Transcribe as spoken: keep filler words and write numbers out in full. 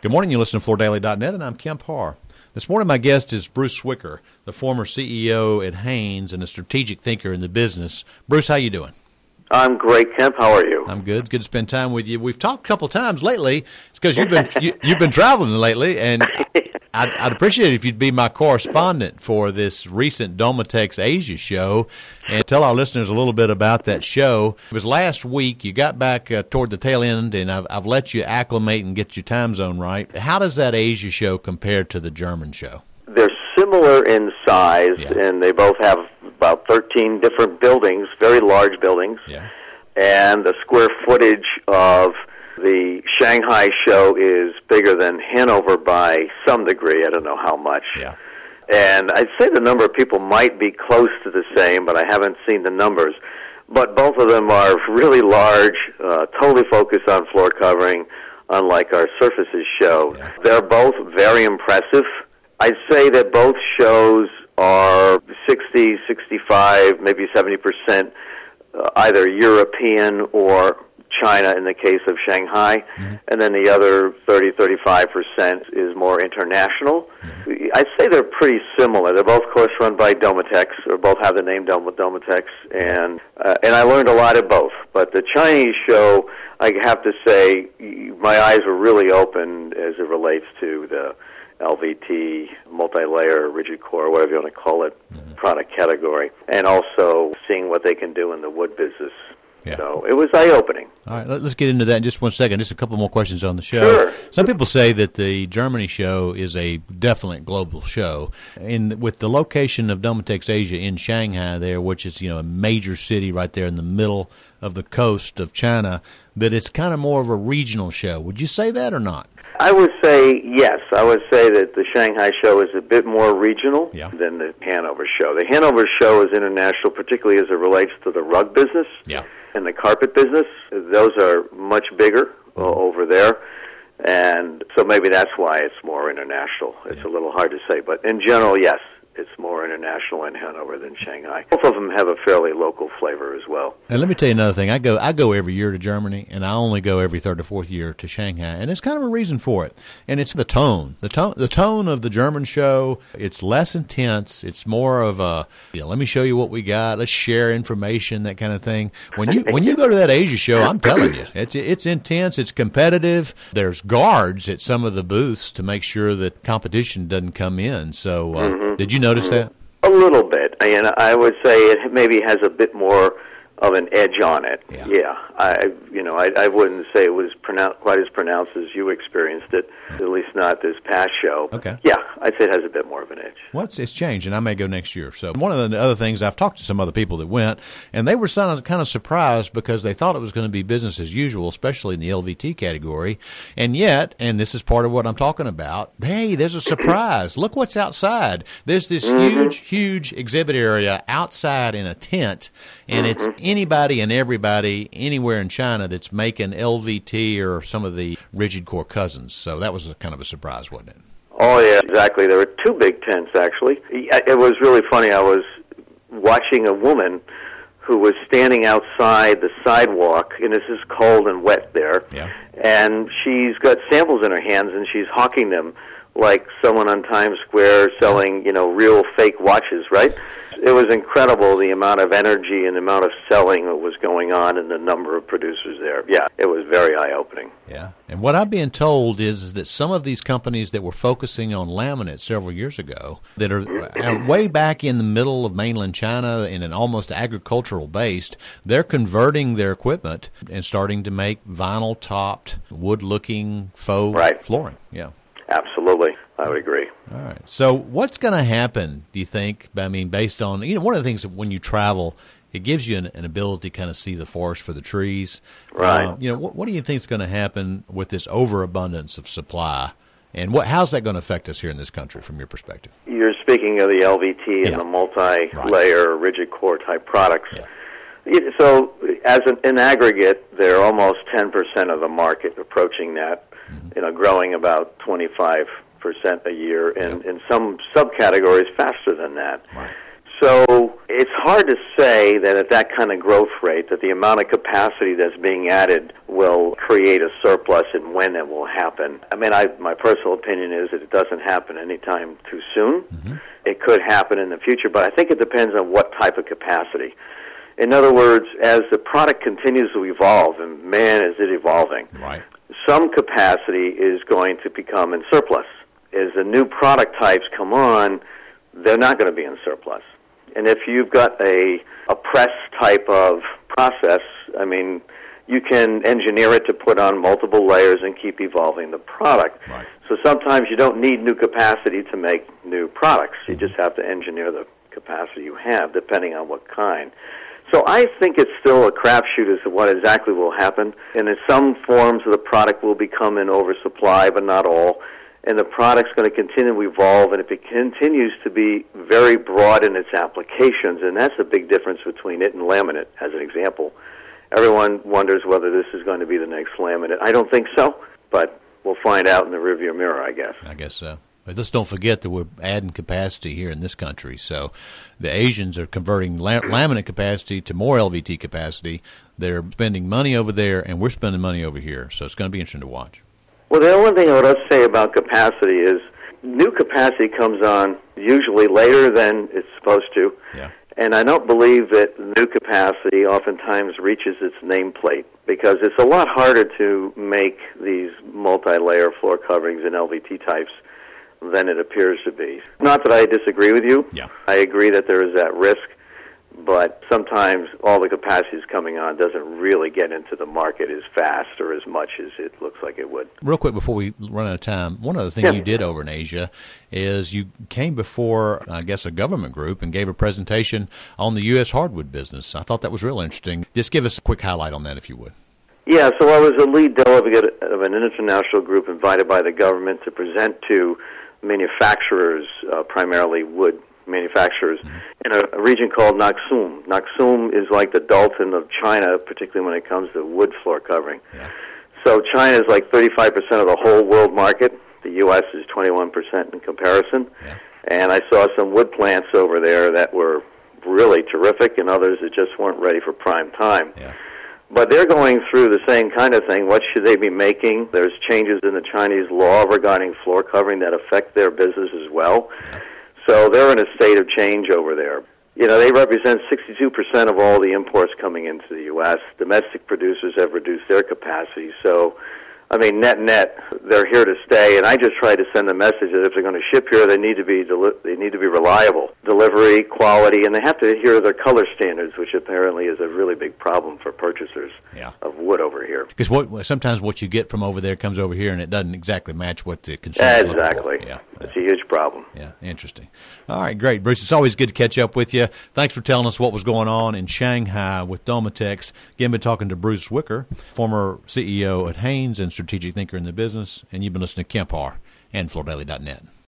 Good morning. You listen to Floor Daily dot net, and I'm Kemp Harr. This morning, my guest is Bruce Swicker, the former C E O at Hanes and a strategic thinker in the business. Bruce, how you doing? I'm great, Kemp. How are you? I'm good. It's good to spend time with you. We've talked a couple times lately. It's because you've been you, you've been traveling lately, and I'd, I'd appreciate it if you'd be my correspondent for this recent Domotex Asia show and tell our listeners a little bit about that show. It was last week. You got back uh, toward the tail end, and I've, I've let you acclimate and get your time zone right. How does that Asia show compare to the German show? They're similar in size, Yeah. and they both have about thirteen different buildings, very large buildings. Yeah. And the square footage of the Shanghai show is bigger than Hanover by some degree. I don't know how much. Yeah. And I'd say the number of people might be close to the same, but I haven't seen the numbers. But both of them are really large, uh, totally focused on floor covering, unlike our Surfaces show. Yeah. They're both very impressive. I'd say that both shows are sixty, sixty-five, maybe seventy percent uh, either European or China in the case of Shanghai, mm-hmm. and then the other thirty, thirty-five percent is more international. Mm-hmm. I'd say they're pretty similar. They're both, of course, run by Domotex, or both have the name Dom- Domotex, and uh, and I learned a lot at both. But the Chinese show, I have to say, my eyes were really open as it relates to the L V T, multi-layer, rigid core, whatever you want to call it, mm-hmm. product category, and also seeing what they can do in the wood business. Yeah. So it was eye-opening. All right, let's get into that in just one second. Just a couple more questions on the show. Sure. Some people say that the Germany show is a definite global show. In with the location of Domotex Asia in Shanghai there, which is, you know, a major city right there in the middle of the coast of China, that it's kind of more of a regional show. Would you say that or not? I would say yes. I would say that the Shanghai show is a bit more regional yeah. than the Hanover show. The Hanover show is international, particularly as it relates to the rug business yeah. and the carpet business. Those are much bigger uh, over there, and so maybe that's why it's more international. It's yeah. a little hard to say, but in general, yes, it's more international in Hanover than Shanghai. Both of them have a fairly local flavor as well. And let me tell you another thing. I go I go every year to Germany, and I only go every third or fourth year to Shanghai, and there's kind of a reason for it. And it's the tone. The tone the tone of the German show, it's less intense. It's more of a, you know, let me show you what we got. Let's share information, that kind of thing. When you when you go to that Asia show, I'm telling you, it's it's intense, it's competitive. There's guards at some of the booths to make sure that competition doesn't come in. So uh, mm-hmm. did you notice that? A little bit, and I would say it maybe has a bit more of an edge on it. Yeah, yeah. I, you know, I, I wouldn't say it was pronoun- quite as pronounced as you experienced it. At least not this past show. Okay. Yeah, I'd say it has a bit more of an edge. Well, it's, it's changed, and I may go next year. So one of the other things, I've talked to some other people that went, and they were kind of, kind of surprised because they thought it was going to be business as usual, especially in the L V T category. And yet, and this is part of what I'm talking about, hey, there's a surprise. Look what's outside. There's this mm-hmm. huge, huge exhibit area outside in a tent, and mm-hmm. it's anybody and everybody anywhere in China that's making L V T or some of the rigid core cousins. So that was a, kind of a surprise, wasn't it? Oh, yeah, exactly. There were two big tents, actually. It was really funny. I was watching a woman who was standing outside the sidewalk, and this is cold and wet there, yeah. and she's got samples in her hands, and she's hawking them like someone on Times Square selling, you know, real fake watches, right? It was incredible, the amount of energy and the amount of selling that was going on and the number of producers there. Yeah, it was very eye-opening. Yeah, and what I'm being told is, is that some of these companies that were focusing on laminate several years ago, that are, are way back in the middle of mainland China in an almost agricultural based, they're converting their equipment and starting to make vinyl-topped, wood-looking faux right. flooring. Yeah. Absolutely. I would agree. All right. So what's going to happen, do you think? I mean, based on, you know, one of the things that when you travel, it gives you an, an ability to kind of see the forest for the trees. Right. Uh, you know, what, what do you think is going to happen with this overabundance of supply? And what how's that going to affect us here in this country from your perspective? You're speaking of the L V T yeah. and the multi-layer, right. rigid core type products. Yeah. So as an, in aggregate, they're almost ten percent of the market, approaching that, mm-hmm. you know, growing about twenty-five percent a year, and yeah. in some subcategories faster than that. Right. So it's hard to say that at that kind of growth rate that the amount of capacity that's being added will create a surplus and when it will happen. I mean, I, my personal opinion is that it doesn't happen anytime too soon. Mm-hmm. It could happen in the future, but I think it depends on what type of capacity. In other words, as the product continues to evolve, and man, is it evolving, right. some capacity is going to become in surplus. As the new product types come on, they're not going to be in surplus. And if you've got a, a press type of process, I mean, you can engineer it to put on multiple layers and keep evolving the product. Right. So sometimes you don't need new capacity to make new products. You just have to engineer the capacity you have, depending on what kind. So I think it's still a crapshoot as to what exactly will happen. And in some forms of the product will become in oversupply, but not all. And the product's going to continue to evolve, and if it continues to be very broad in its applications, and that's a big difference between it and laminate, as an example. Everyone wonders whether this is going to be the next laminate. I don't think so, but we'll find out in the rearview mirror, I guess. I guess so. But let's don't forget that we're adding capacity here in this country. So the Asians are converting la- laminate capacity to more L V T capacity. They're spending money over there, and we're spending money over here. So it's going to be interesting to watch. Well, the only thing I would say about capacity is new capacity comes on usually later than it's supposed to. Yeah. And I don't believe that new capacity oftentimes reaches its nameplate because it's a lot harder to make these multi-layer floor coverings in L V T types than it appears to be. Not that I disagree with you. Yeah. I agree that there is that risk. But sometimes all the capacity is coming on doesn't really get into the market as fast or as much as it looks like it would. Real quick before we run out of time, one other thing yeah. you did over in Asia is you came before, I guess, a government group and gave a presentation on the U S hardwood business. I thought that was real interesting. Just give us a quick highlight on that, if you would. Yeah, so I was a lead delegate of an international group invited by the government to present to manufacturers, uh, primarily wood manufacturers, mm-hmm. in a, a region called Naxum. Naxum is like the Dalton of China, particularly when it comes to wood floor covering. Yeah. So China is like thirty-five percent of the whole world market. The U S is twenty-one percent in comparison. Yeah. And I saw some wood plants over there that were really terrific and others that just weren't ready for prime time. Yeah. But they're going through the same kind of thing. What should they be making? There's changes in the Chinese law regarding floor covering that affect their business as well. Yeah. So they're in a state of change over there. You know, they represent sixty-two percent of all the imports coming into the U S Domestic producers have reduced their capacity. So, I mean, net-net, they're here to stay. And I just try to send a message that if they're going to ship here, they need to be deli- they need to be reliable, delivery, quality, and they have to adhere to their color standards, which apparently is a really big problem for purchasers yeah. of wood over here. Because what, sometimes what you get from over there comes over here, and it doesn't exactly match what the consumers look for. Exactly. Yeah. It's a huge problem. Yeah, interesting. All right, great. Bruce, it's always good to catch up with you. Thanks for telling us what was going on in Shanghai with Domatex. Again, been talking to Bruce Wicker, former C E O at Haynes and strategic thinker in the business, and you've been listening to Kemp Harr and Florida Daily dot net.